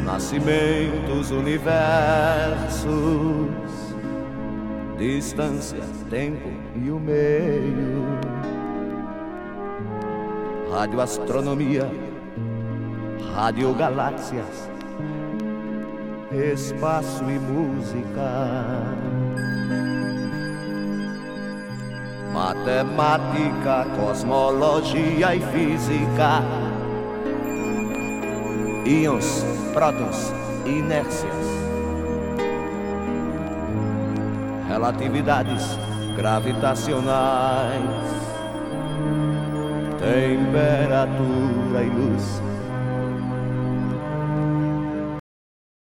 nascimentos, universos, distância, tempo e o meio, radioastronomia, radiogaláxias, espaço e música, matemática, cosmologia e física, íons, prótons, inércias, relatividades gravitacionais, temperatura e luz,